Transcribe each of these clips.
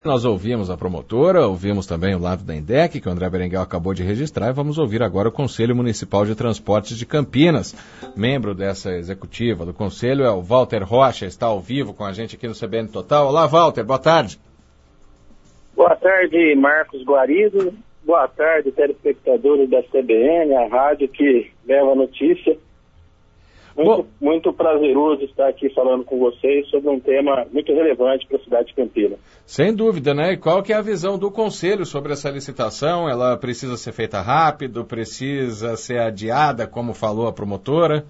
Nós ouvimos a promotora, ouvimos também o lado da INDEC, que o André Berenguel acabou de registrar, e vamos ouvir agora o Conselho Municipal de Transportes de Campinas. Membro dessa executiva do Conselho é o Walter Rocha, está ao vivo com a gente aqui no CBN Total. Olá, Walter, boa tarde. Boa tarde, Marcos Guarido. Boa tarde, telespectadores da CBN, a rádio que leva a notícia. Muito prazeroso estar aqui falando com vocês sobre um tema muito relevante para a cidade de Campinas. Sem dúvida, né? E qual que é a visão do Conselho sobre essa licitação? Ela precisa ser feita rápido, precisa ser adiada, como falou a promotora?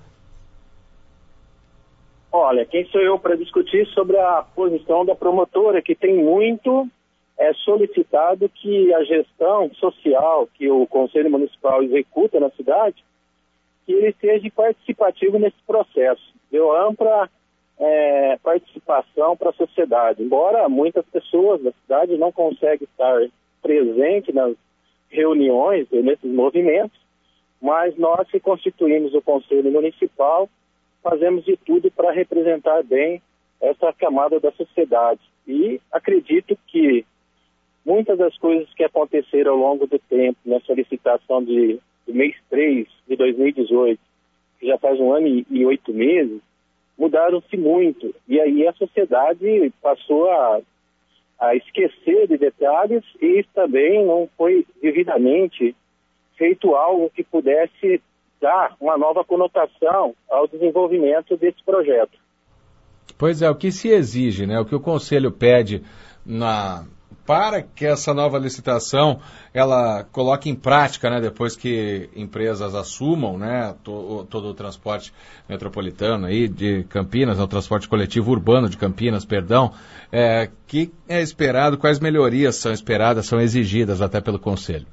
Olha, quem sou eu para discutir sobre a posição da promotora, que tem muito solicitado que a gestão social que o Conselho Municipal executa na cidade, que ele seja participativo nesse processo, deu ampla participação para a sociedade. Embora muitas pessoas da cidade não conseguem estar presentes nas reuniões e nesses movimentos, mas nós que constituímos o Conselho Municipal fazemos de tudo para representar bem essa camada da sociedade. E acredito que muitas das coisas que aconteceram ao longo do tempo nessa licitação do mês 3 de 2018, que já faz 1 ano e 8 meses, mudaram-se muito. E aí a sociedade passou a esquecer de detalhes e também não foi devidamente feito algo que pudesse dar uma nova conotação ao desenvolvimento desse projeto. Pois é, o que se exige, né? O que o Conselho pede para que essa nova licitação ela coloque em prática, né, depois que empresas assumam, né, todo o transporte metropolitano aí de Campinas, o transporte coletivo urbano de Campinas, perdão, que é esperado, quais melhorias são esperadas, são exigidas até pelo Conselho?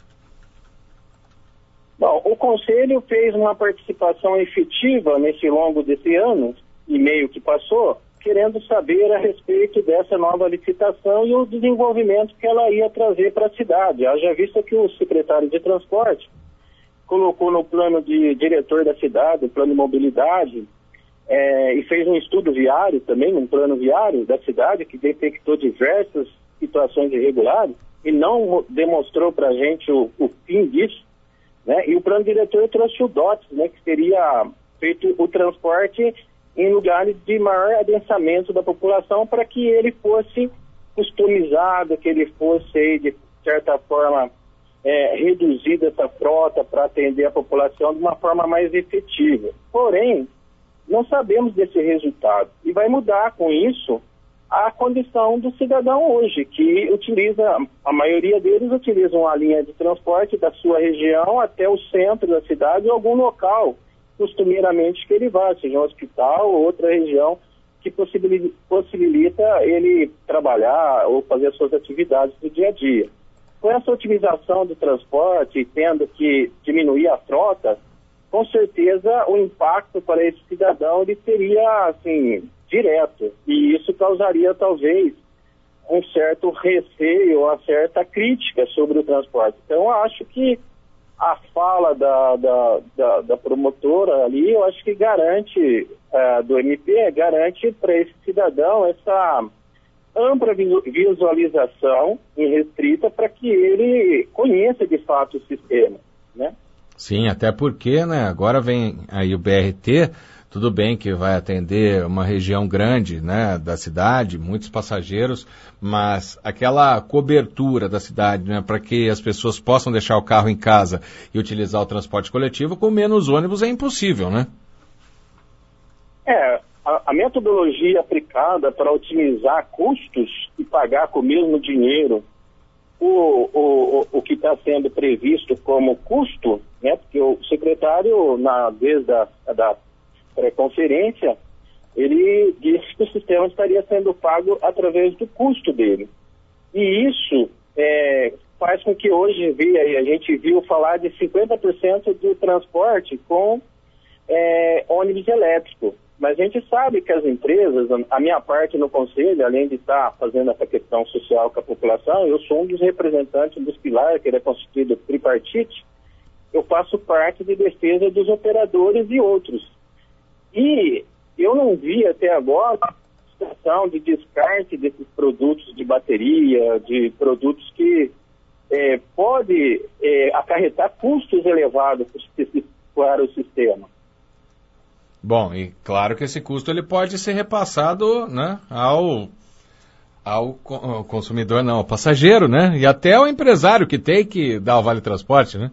Bom, o Conselho fez uma participação efetiva nesse longo desse ano e meio que passou, querendo saber a respeito dessa nova licitação e o desenvolvimento que ela ia trazer para a cidade. Haja vista que o secretário de Transporte colocou no plano de diretor da cidade, o plano de mobilidade, e fez um estudo viário também, um plano viário da cidade, que detectou diversas situações irregulares e não demonstrou para a gente o fim disso, né? E o plano diretor trouxe o DOTS, né, que seria feito o transporte em lugares de maior adensamento da população para que ele fosse customizado, que ele fosse, de certa forma, reduzida essa frota para atender a população de uma forma mais efetiva. Porém, não sabemos desse resultado e vai mudar com isso a condição do cidadão hoje, que utiliza, a maioria deles utilizam a linha de transporte da sua região até o centro da cidade ou algum local costumeiramente que ele vá, seja um hospital ou outra região que possibilita ele trabalhar ou fazer as suas atividades do dia a dia. Com essa otimização do transporte, tendo que diminuir a frota, com certeza o impacto para esse cidadão ele seria assim, direto, e isso causaria talvez um certo receio, uma certa crítica sobre o transporte. Então eu acho que a fala da promotora ali, eu acho que garante, do MP, garante para esse cidadão essa ampla visualização irrestrita para que ele conheça de fato o sistema, né? Sim, até porque, né, agora vem aí o BRT, tudo bem que vai atender uma região grande, né, da cidade, muitos passageiros, mas aquela cobertura da cidade, né, para que as pessoas possam deixar o carro em casa e utilizar o transporte coletivo, com menos ônibus é impossível, né? A metodologia aplicada para otimizar custos e pagar com o mesmo dinheiro o que está sendo previsto como custo, né, porque o secretário, desde da pré-conferência, ele disse que o sistema estaria sendo pago através do custo dele. E isso faz com que hoje a gente viu falar de 50% do transporte com ônibus elétrico. Mas a gente sabe que as empresas, a minha parte no Conselho, além de estar fazendo essa questão social com a população, eu sou um dos representantes dos pilares, que ele é constituído tripartite, eu faço parte de defesa dos operadores e outros. E eu não vi até agora licitação de descarte desses produtos de bateria, de produtos que pode acarretar custos elevados para o sistema. Bom, e claro que esse custo ele pode ser repassado, né, ao consumidor, não, ao passageiro, né, e até ao empresário que tem que dar o Vale Transporte, né?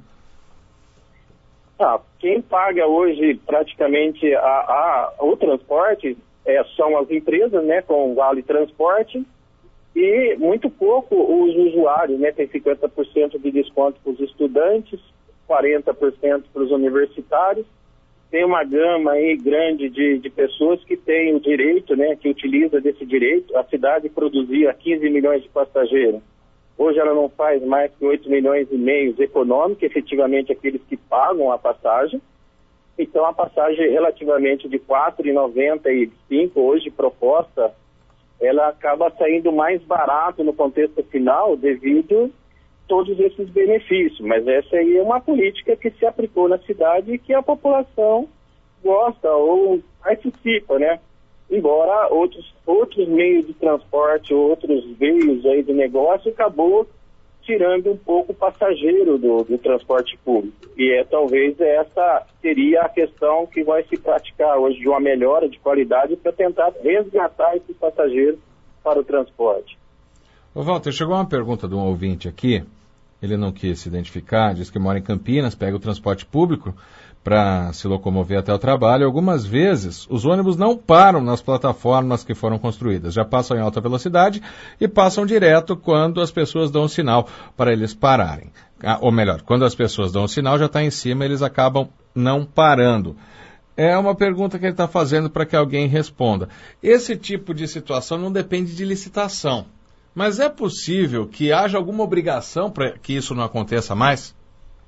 Quem paga hoje praticamente o transporte são as empresas, né, com o Vale Transporte, e muito pouco os usuários, né, tem 50% de desconto para os estudantes, 40% para os universitários. Tem uma gama aí grande de pessoas que têm o direito, né, que utiliza desse direito. A cidade produzia 15 milhões de passageiros. Hoje ela não faz mais que 8 milhões e meio econômicos, efetivamente aqueles que pagam a passagem. Então a passagem relativamente de R$ 4,95 hoje proposta, ela acaba saindo mais barato no contexto final devido a todos esses benefícios. Mas essa aí é uma política que se aplicou na cidade e que a população gosta ou participa, né? Embora outros meios de transporte, outros meios aí de negócio, acabou tirando um pouco o passageiro do transporte público. E talvez essa seria a questão que vai se praticar hoje, de uma melhora de qualidade para tentar resgatar esse passageiro para o transporte. Ô Walter, chegou uma pergunta de um ouvinte aqui, ele não quis se identificar, diz que mora em Campinas, pega o transporte público para se locomover até o trabalho. Algumas vezes os ônibus não param nas plataformas que foram construídas, já passam em alta velocidade e passam direto quando as pessoas dão um sinal para eles pararem. Ou melhor, quando as pessoas dão um sinal, já está em cima, eles acabam não parando. É uma pergunta que ele está fazendo para que alguém responda. Esse tipo de situação não depende de licitação, mas é possível que haja alguma obrigação para que isso não aconteça mais?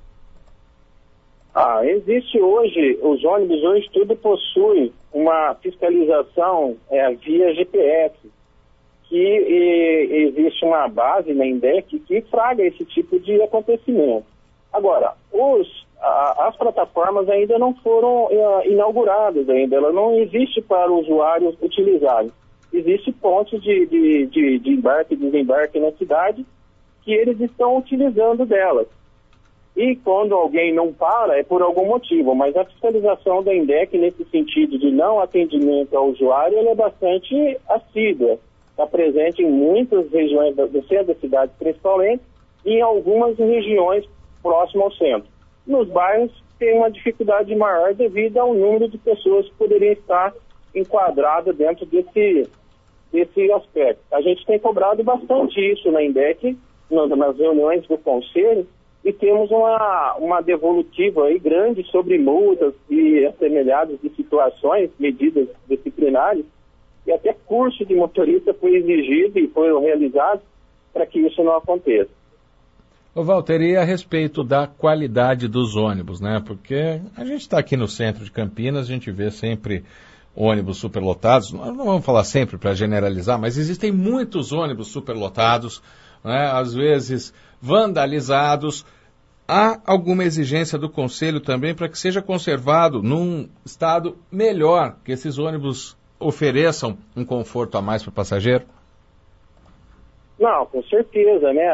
Existe hoje, os ônibus hoje tudo possui uma fiscalização via GPS, que existe uma base na INDEC que flagra esse tipo de acontecimento. Agora, as plataformas ainda não foram inauguradas ainda, ela não existe para o usuário utilizar. Existem pontos de embarque e desembarque na cidade que eles estão utilizando delas. E quando alguém não para, é por algum motivo, mas a fiscalização da INDEC nesse sentido de não atendimento ao usuário, ela é bastante assídua. Está presente em muitas regiões do centro da cidade, principalmente, e em algumas regiões próximas ao centro. Nos bairros tem uma dificuldade maior devido ao número de pessoas que poderiam estar enquadradas dentro desse aspecto. A gente tem cobrado bastante isso na INDEC, nas reuniões do conselho, e temos uma devolutiva aí grande sobre multas e assemelhadas de situações, medidas disciplinares, e até curso de motorista foi exigido e foi realizado para que isso não aconteça. Ô Walter, e a respeito da qualidade dos ônibus, né? Porque a gente está aqui no centro de Campinas, a gente vê sempre ônibus superlotados, não vamos falar sempre para generalizar, mas existem muitos ônibus superlotados, né? Às vezes vandalizados. Há alguma exigência do Conselho também para que seja conservado num estado melhor, que esses ônibus ofereçam um conforto a mais para o passageiro? Não, com certeza, né?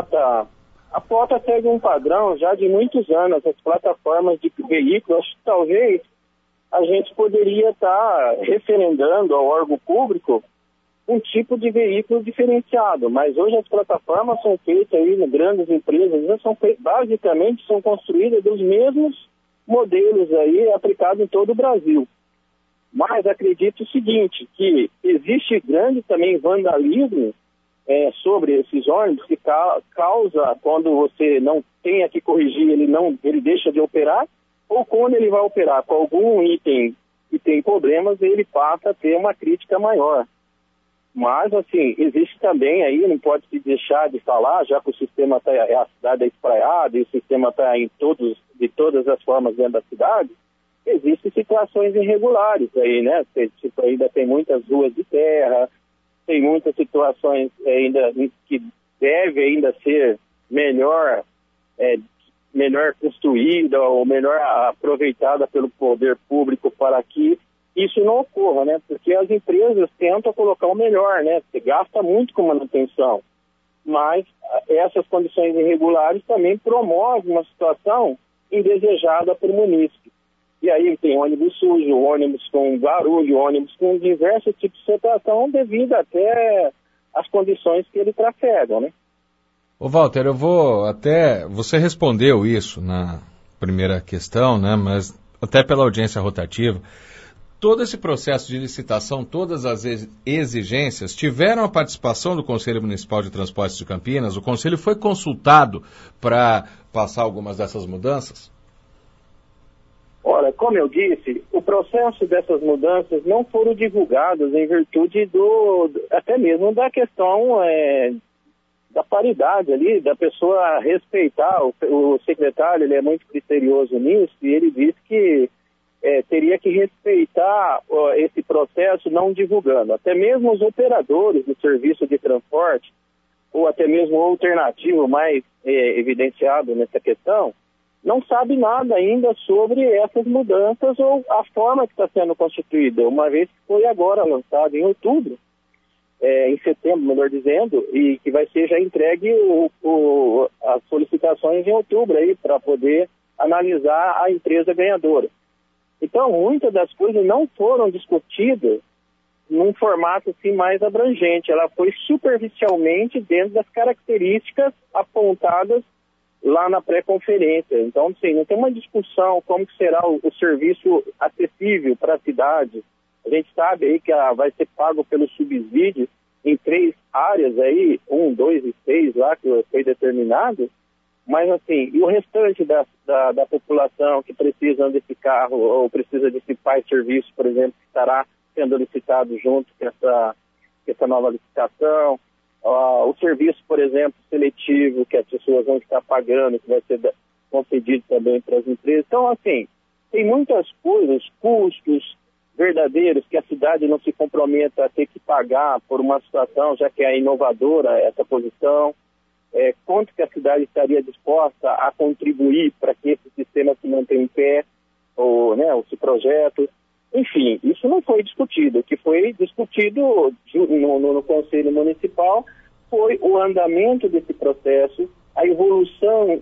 A frota segue um padrão já de muitos anos, as plataformas de veículos. Acho que talvez a gente poderia estar referendando ao órgão público um tipo de veículo diferenciado, mas hoje as plataformas são feitas aí em grandes empresas, basicamente são construídas dos mesmos modelos aí aplicados em todo o Brasil. Mas acredito o seguinte, que existe grande também vandalismo sobre esses ônibus que causa, quando você não tenha que corrigir, ele deixa de operar, ou quando ele vai operar com algum item que tem problemas, ele passa a ter uma crítica maior. Mas, assim, existe também aí, não pode se deixar de falar, já que o sistema a cidade é espraiada e o sistema está de todas as formas dentro da cidade, existem situações irregulares aí, né? Ainda tem muitas ruas de terra, tem muitas situações ainda que deve ainda ser melhor construída ou melhor aproveitada pelo poder público para que isso não ocorra, né? Porque as empresas tentam colocar o melhor, né? Você gasta muito com manutenção, mas essas condições irregulares também promovem uma situação indesejada para o munícipe. E aí tem ônibus sujo, ônibus com barulho, ônibus com diversos tipos de situação devido até às condições que ele trafega, né? Ô Walter, eu vou até... Você respondeu isso na primeira questão, né? Mas até pela audiência rotativa. Todo esse processo de licitação, todas as exigências, tiveram a participação do Conselho Municipal de Transportes de Campinas? O Conselho foi consultado para passar algumas dessas mudanças? Ora, como eu disse, o processo dessas mudanças não foram divulgados em virtude até mesmo da questão da paridade ali, da pessoa respeitar. O secretário, ele é muito criterioso nisso, e ele disse que teria que respeitar esse processo não divulgando. Até mesmo os operadores do serviço de transporte, ou até mesmo o alternativo mais evidenciado nessa questão, não sabe nada ainda sobre essas mudanças ou a forma que está sendo constituída, uma vez que foi agora lançado em outubro, em setembro, melhor dizendo, e que vai ser já entregue as solicitações em outubro aí para poder analisar a empresa ganhadora. Então, muitas das coisas não foram discutidas num formato assim mais abrangente. Ela foi superficialmente dentro das características apontadas lá na pré-conferência. Então, sim, não tem uma discussão como que será o serviço acessível para a cidade. A gente sabe aí que vai ser pago pelo subsídio em 3 áreas aí, 1, 2 e 6 lá, que foi determinado. Mas, assim, e o restante da população que precisa desse carro ou precisa desse serviço, por exemplo, que estará sendo licitado junto com essa nova licitação, o serviço, por exemplo, seletivo, que as pessoas vão estar pagando, que vai ser concedido também para as empresas. Então, assim, tem muitas coisas, custos verdadeiros, que a cidade não se comprometa a ter que pagar por uma situação, já que é inovadora essa posição. Quanto que a cidade estaria disposta a contribuir para que esse sistema se mantenha em pé, ou esse projeto. Enfim, isso não foi discutido. O que foi discutido no Conselho Municipal foi o andamento desse processo, a evolução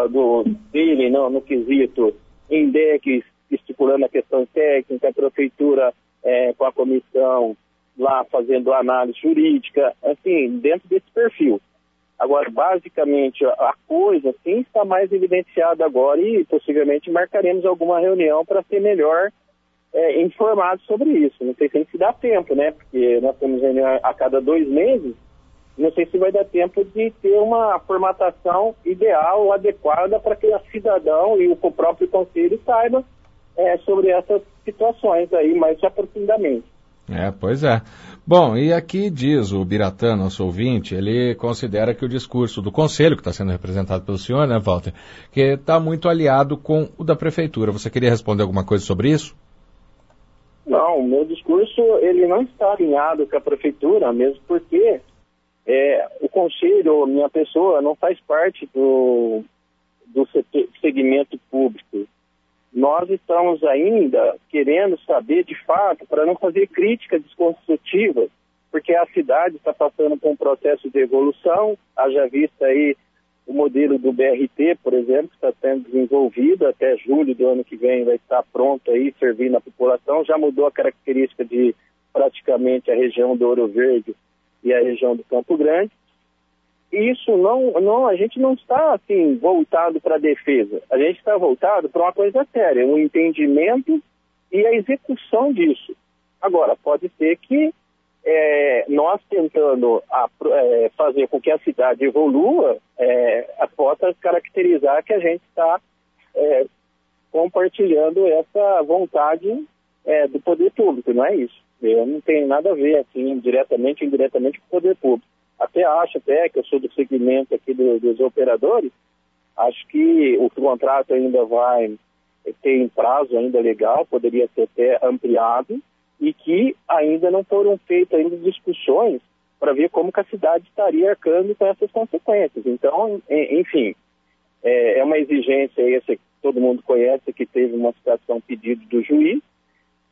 dele no quesito INDEC, estipulando a questão técnica, a prefeitura com a comissão lá fazendo a análise jurídica, assim, dentro desse perfil. Agora, basicamente, a coisa, sim, está mais evidenciada agora e possivelmente marcaremos alguma reunião para ser melhor informado sobre isso. Não sei se dá tempo, né? Porque nós temos reunião a cada 2 meses, não sei se vai dar tempo de ter uma formatação ideal, adequada para que o cidadão e o próprio conselho saibam sobre essas situações aí mais aprofundadamente. Pois é. Bom, e aqui diz o Biratã, nosso ouvinte, ele considera que o discurso do Conselho, que está sendo representado pelo senhor, né, Walter, que está muito aliado com o da Prefeitura. Você queria responder alguma coisa sobre isso? Não, o meu discurso, ele não está alinhado com a Prefeitura, mesmo porque o Conselho, minha pessoa, não faz parte do segmento público. Nós estamos ainda querendo saber, de fato, para não fazer críticas desconstrutivas, porque a cidade está passando por um processo de evolução, haja vista aí o modelo do BRT, por exemplo, que está sendo desenvolvido, até julho do ano que vem vai estar pronto aí, servindo a população, já mudou a característica de praticamente a região do Ouro Verde e a região do Campo Grande. Isso a gente não está assim voltado para a defesa, a gente está voltado para uma coisa séria, um entendimento e a execução disso. Agora, pode ser que nós tentando fazer com que a cidade evolua, possa caracterizar que a gente está compartilhando essa vontade do poder público, não é isso. Eu não tenho nada a ver, assim, diretamente ou indiretamente com o poder público. Até acho que eu sou do segmento aqui dos operadores, acho que o contrato ainda vai ter prazo ainda legal, poderia ser até ampliado, e que ainda não foram feitas ainda discussões para ver como que a cidade estaria arcando com essas consequências. Então, enfim, é uma exigência essa que todo mundo conhece, que teve uma citação pedido do juiz,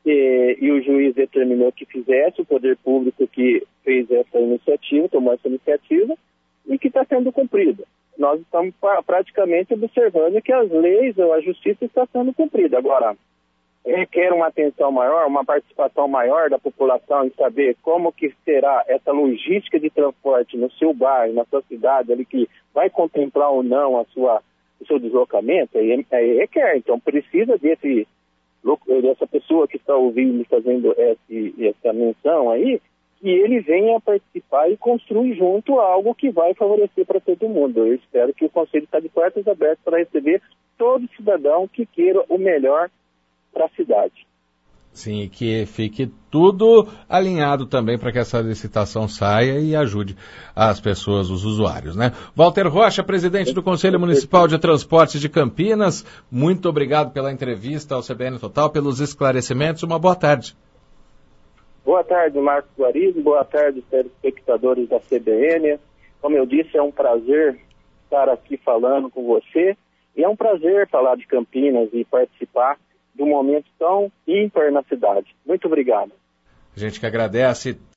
e o juiz determinou que fizesse, o poder público que fez essa iniciativa, tomou essa iniciativa, e que está sendo cumprida. Nós estamos praticamente observando que as leis ou a justiça está sendo cumprida. Agora, requer uma atenção maior, uma participação maior da população em saber como que será essa logística de transporte no seu bairro, na sua cidade, ali que vai contemplar ou não o seu deslocamento, aí requer. Então, precisa dessa pessoa que está ouvindo, fazendo essa menção aí, que ele venha participar e construir junto algo que vai favorecer para todo mundo. Eu espero que o Conselho está de portas abertas para receber todo cidadão que queira o melhor para a cidade. Sim, que fique tudo alinhado também para que essa licitação saia e ajude as pessoas, os usuários, né? Walter Rocha, presidente do Conselho Municipal de Transportes de Campinas, muito obrigado pela entrevista ao CBN Total, pelos esclarecimentos. Uma boa tarde. Boa tarde, Marcos Guarizo. Boa tarde, telespectadores da CBN. Como eu disse, é um prazer estar aqui falando com você. E é um prazer falar de Campinas e participar de um momento tão ímpar na cidade. Muito obrigado. A gente que agradece.